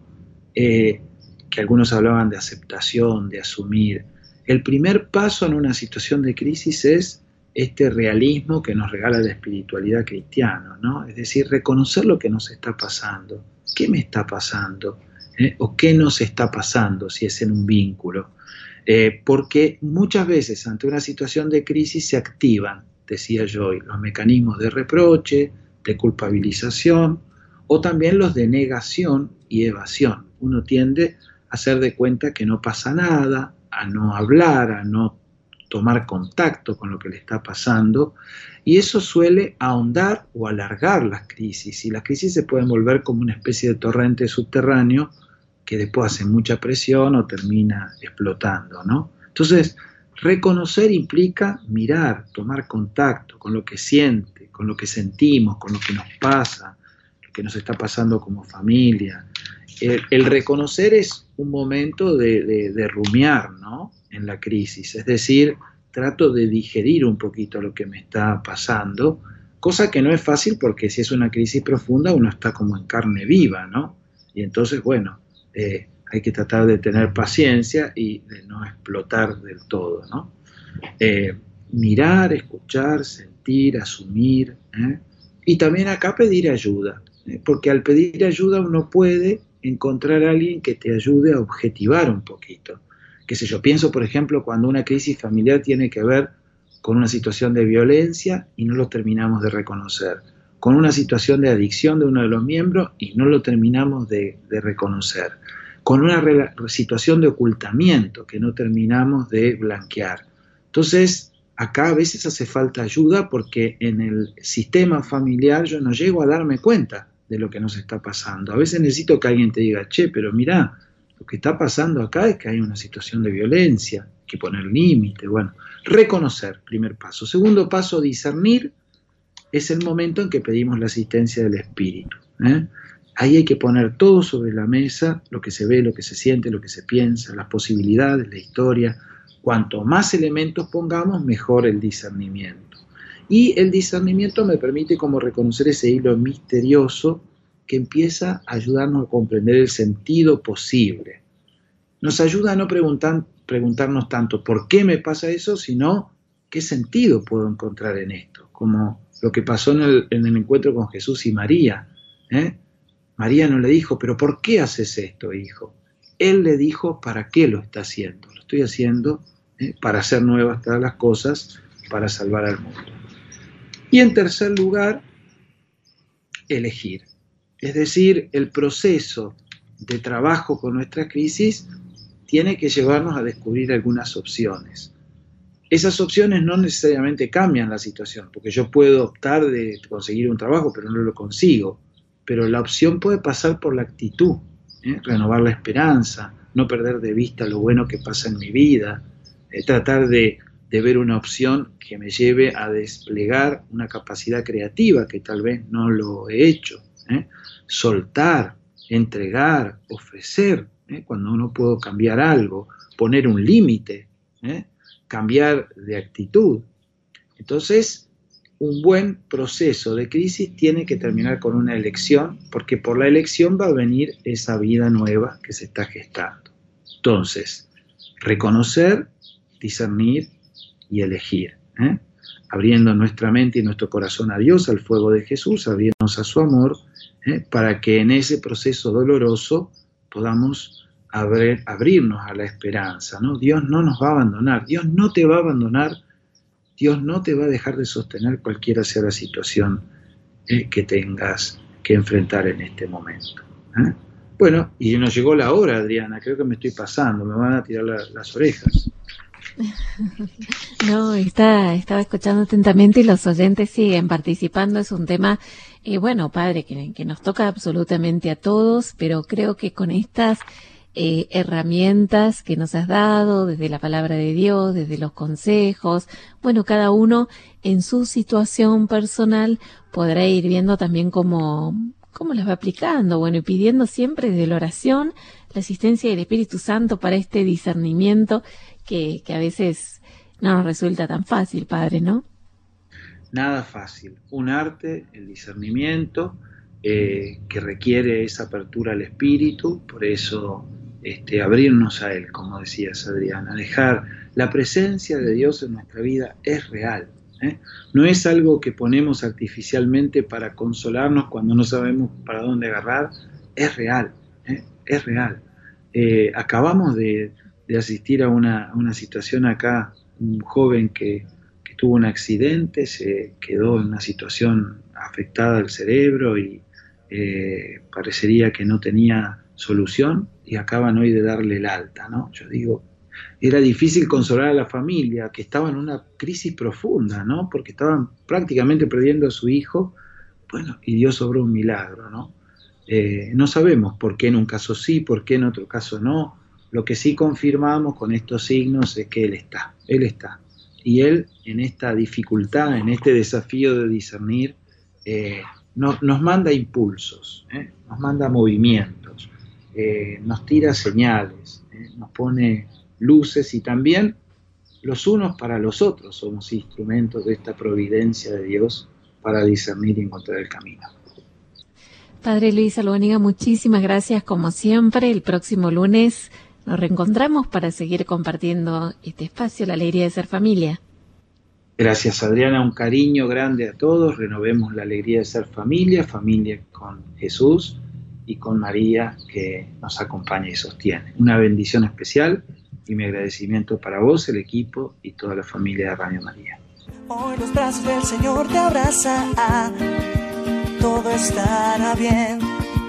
Eh, que algunos hablaban de aceptación, de asumir. El primer paso en una situación de crisis es este realismo que nos regala la espiritualidad cristiana, ¿no? Es decir, reconocer lo que nos está pasando. ¿Qué me está pasando? ¿Eh? ¿O qué nos está pasando si es en un vínculo? Eh, porque muchas veces ante una situación de crisis se activan, decía Joy, los mecanismos de reproche, de culpabilización, o también los de negación y evasión. Uno tiende a hacer de cuenta que no pasa nada, a no hablar, a no tomar contacto con lo que le está pasando, y eso suele ahondar o alargar las crisis, y las crisis se pueden volver como una especie de torrente subterráneo que después hace mucha presión o termina explotando, ¿no? Entonces, reconocer implica mirar, tomar contacto con lo que siente, con lo que sentimos, con lo que nos pasa, lo que nos está pasando como familia. El, el reconocer es un momento de, de, de rumiar, ¿no? En la crisis, es decir, trato de digerir un poquito lo que me está pasando, cosa que no es fácil porque si es una crisis profunda uno está como en carne viva, ¿no? Y entonces, bueno, eh, hay que tratar de tener paciencia y de no explotar del todo, ¿no? Eh, mirar, escuchar, sentir, asumir, ¿eh? Y también acá pedir ayuda, ¿eh? Porque al pedir ayuda uno puede encontrar a alguien que te ayude a objetivar un poquito. Qué sé yo, pienso por ejemplo cuando una crisis familiar tiene que ver con una situación de violencia y no lo terminamos de reconocer, con una situación de adicción de uno de los miembros y no lo terminamos de, de reconocer, con una re- situación de ocultamiento que no terminamos de blanquear. Entonces, acá a veces hace falta ayuda porque en el sistema familiar yo no llego a darme cuenta de lo que nos está pasando. A veces necesito que alguien te diga, che, pero mirá, lo que está pasando acá es que hay una situación de violencia, hay que poner límite. Bueno, reconocer, primer paso. Segundo paso, discernir, es el momento en que pedimos la asistencia del Espíritu. ¿eh? Ahí hay que poner todo sobre la mesa, lo que se ve, lo que se siente, lo que se piensa, las posibilidades, la historia. Cuanto más elementos pongamos, mejor el discernimiento. Y el discernimiento me permite como reconocer ese hilo misterioso que empieza a ayudarnos a comprender el sentido posible. Nos ayuda a no preguntar, preguntarnos tanto por qué me pasa eso, sino qué sentido puedo encontrar en esto, como lo que pasó en el, en el encuentro con Jesús y María. ¿eh? María no le dijo, pero ¿por qué haces esto, hijo? Él le dijo, ¿para qué lo está haciendo? Lo estoy haciendo ¿eh? para hacer nuevas todas las cosas, para salvar al mundo. Y en tercer lugar, elegir. Es decir, el proceso de trabajo con nuestra crisis tiene que llevarnos a descubrir algunas opciones. Esas opciones no necesariamente cambian la situación, porque yo puedo optar de conseguir un trabajo, pero no lo consigo. pero la opción puede pasar por la actitud, ¿eh? Renovar la esperanza, no perder de vista lo bueno que pasa en mi vida, eh, tratar de, de ver una opción que me lleve a desplegar una capacidad creativa que tal vez no lo he hecho, ¿eh? Soltar, entregar, ofrecer, ¿eh? Cuando no puedo cambiar algo, poner un límite, ¿eh? Cambiar de actitud. Entonces, un buen proceso de crisis tiene que terminar con una elección, porque por la elección va a venir esa vida nueva que se está gestando. Entonces, reconocer, discernir y elegir, ¿eh? Abriendo nuestra mente y nuestro corazón a Dios, al fuego de Jesús, abriéndonos a su amor, ¿eh? Para que en ese proceso doloroso podamos abrir, abrirnos a la esperanza, ¿no? Dios no nos va a abandonar, Dios no te va a abandonar, Dios no te va a dejar de sostener cualquiera sea la situación eh, que tengas que enfrentar en este momento, ¿eh? Bueno, y nos llegó la hora, Adriana, creo que me estoy pasando, me van a tirar la, las orejas. No, está, estaba escuchando atentamente y los oyentes siguen participando. Es un tema, eh, bueno, padre, que, que nos toca absolutamente a todos, pero creo que con estas eh, herramientas que nos has dado desde la palabra de Dios, desde los consejos, bueno, cada uno en su situación personal podrá ir viendo también cómo, cómo las va aplicando, bueno, y pidiendo siempre desde la oración la asistencia del Espíritu Santo para este discernimiento que, que a veces no nos resulta tan fácil, padre, ¿no? Nada fácil. Un arte, el discernimiento, eh, que requiere esa apertura al Espíritu, por eso este, abrirnos a Él, como decías, Adriana, dejar la presencia de Dios en nuestra vida es real, ¿eh? No es algo que ponemos artificialmente para consolarnos cuando no sabemos para dónde agarrar, es real, ¿eh? Es real. Eh, acabamos de, de asistir a una, a una situación acá, un joven que, que tuvo un accidente, se quedó en una situación afectada del cerebro y eh, parecería que no tenía solución y acaban hoy de darle el alta, ¿no? Yo digo, era difícil consolar a la familia que estaba en una crisis profunda, ¿no? Porque estaban prácticamente perdiendo a su hijo, bueno, y Dios obró un milagro, ¿no? Eh, no sabemos por qué en un caso sí, por qué en otro caso no. Lo que sí confirmamos con estos signos es que Él está, Él está. Y Él en esta dificultad, en este desafío de discernir, eh, nos, nos manda impulsos, ¿eh? Nos manda movimientos, eh, nos tira señales, ¿eh? Nos pone luces y también los unos para los otros somos instrumentos de esta providencia de Dios para discernir y encontrar el camino. Padre Luis Albuenega, muchísimas gracias como siempre. El próximo lunes nos reencontramos para seguir compartiendo este espacio, la alegría de ser familia. Gracias, Adriana, un cariño grande a todos. Renovemos la alegría de ser familia, familia con Jesús y con María que nos acompaña y sostiene. Una bendición especial y mi agradecimiento para vos, el equipo y toda la familia de Radio María. Hoy los brazos del Señor te abrazan, todo estará bien.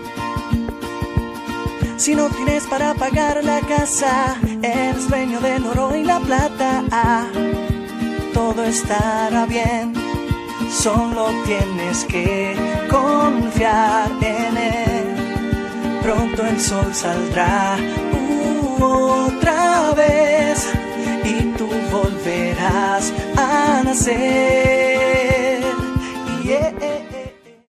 Si no tienes para pagar la casa, eres dueño del oro y la plata, todo estará bien. Solo tienes que confiar en Él. Pronto el sol saldrá uh, otra vez y tú volverás a nacer. Yeah.